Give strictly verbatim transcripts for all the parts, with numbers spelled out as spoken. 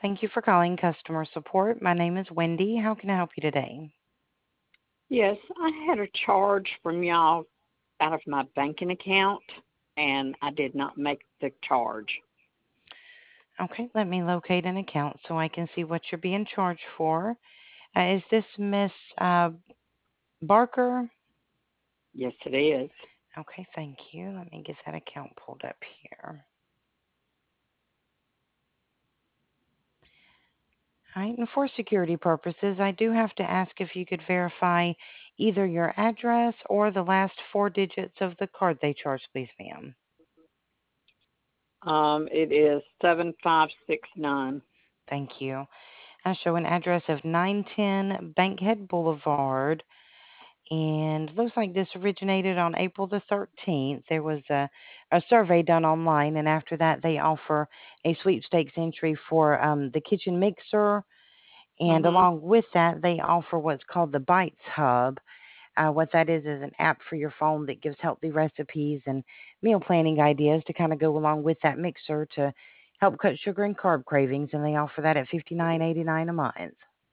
Thank you for calling customer support. My name is Wendy. How can I help you today? Yes, I had a charge from y'all out of my banking account, and I did not make the charge. Okay, let me locate an account so I can see what you're being charged for. Uh, is this Miss uh, Barker? Yes, it is. Okay, thank you. Let me get that account pulled up here. All right, and for security purposes, I do have to ask if you could verify either your address or the last four digits of the card they charged, please, ma'am. Um, it is seven five six nine. Thank you. I show an address of nine ten Bankhead Boulevard, and looks like this originated on April the thirteenth. There was a, a survey done online, and after that, they offer a sweepstakes entry for um, the kitchen mixer, and Mhm. along with that, they offer what's called the Bites Hub. Uh, what that is is an app for your phone that gives healthy recipes and meal planning ideas to kind of go along with that mixer to help cut sugar and carb cravings, and they offer that at fifty-nine eighty-nine a month.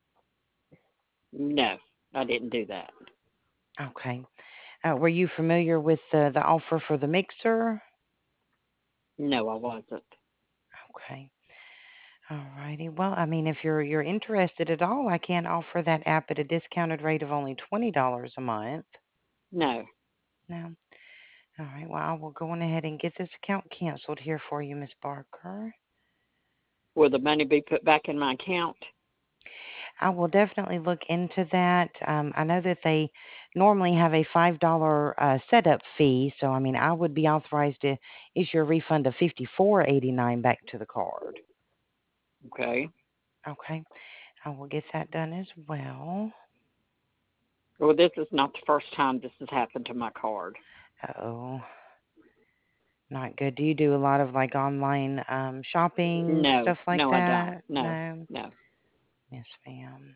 No, I didn't do that. Okay. Uh, were you familiar with the, the offer for the mixer? No, I wasn't. Okay. All righty. Well, I mean, if you're you're interested at all, I can offer that app at a discounted rate of only twenty dollars a month. No. No. All right. Well, I will go on ahead and get this account canceled here for you, Miss Barker. Will the money be put back in my account? I will definitely look into that. Um, I know that they normally have a five dollar uh, setup fee, so I mean, I would be authorized to issue a refund of fifty-four eighty-nine back to the card. Okay. Okay. I will get that done as well. Well, this is not the first time this has happened to my card. Oh, not good. Do you do a lot of like online um shopping, No, stuff like no, I don't. that? No, No. no. Yes, ma'am.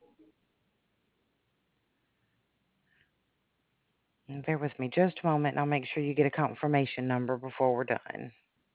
And bear with me just a moment and I'll make sure you get a confirmation number before we're done.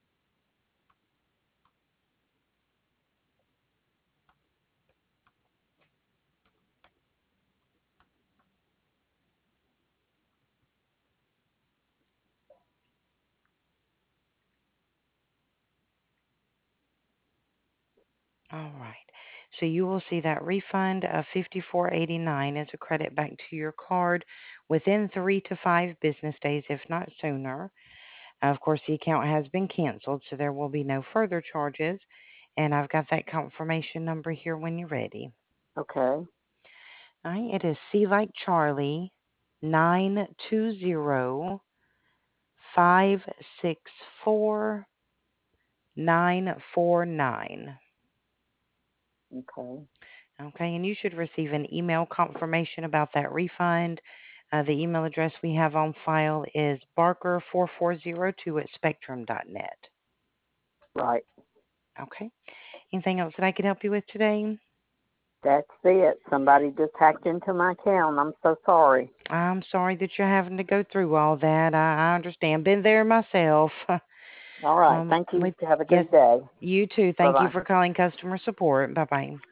All right. So you will see that refund of fifty-four eighty-nine as a credit back to your card within three to five business days, if not sooner. Of course, the account has been canceled, so there will be no further charges. And I've got that confirmation number here when you're ready. Okay. All right, it is C like Charlie, nine two zero five six four nine four nine. Okay. Okay, and you should receive an email confirmation about that refund. Uh, the email address we have on file is barker four four zero two at spectrum dot net. Right. Okay. Anything else that I could help you with today? That's it. Somebody just hacked into my account. I'm so sorry. I'm sorry that you're having to go through all that. I, I understand. Been there myself. All right. um, Thank you. we, Have a yes, good day. you too. Thank you Bye-bye. for calling customer support. Bye bye.